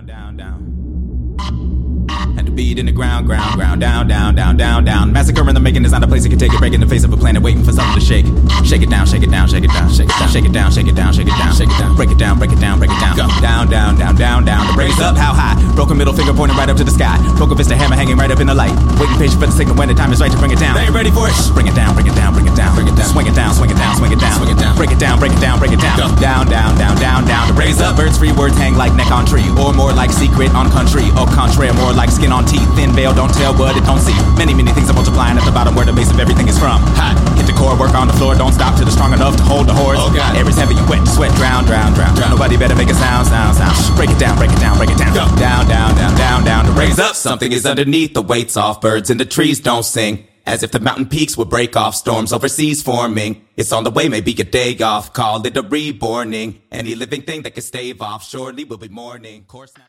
And the beat in the ground, down. Massacre in the making is not a place you can take it. Break in the face of a planet, waiting for something to shake. Shake it down, shake it down, shake it down, shake it down, shake it down, shake it down, shake it down, shake it down. Break it down, break it down, break it down. Go down. The raise up, how high? Broken middle finger pointing right up to the sky. Broken fist, a hammer hanging right up in the light. Waiting patient for the signal when the time is right to bring it down. They ain't ready for it. Bring it down, bring it down, bring it down, bring it down. Swing it down, swing it down, swing it down, swing it down. Break it down, break it down, break it down. Go down. The raise up, birds free words hang like neck on tree, or more like secret on country. Au contraire, more like skin on teeth. Thin veil, don't tell what it don't see. Many things are multiplying at the bottom where the base of everything is from. Hot, hit the core, work on the floor, don't stop till it's strong enough to hold the horse. Oh God, air is heavy, you wet, sweat, drown. Nobody better make a sound. Break it down, break it down, break it down. Go down. To raise up, something is underneath. The weight's off, birds in the trees don't sing. As if the mountain peaks would break off, storms overseas forming. It's on the way, maybe a day off. Call it a reborning. Any living thing that can stave off, surely will be mourning. Course now.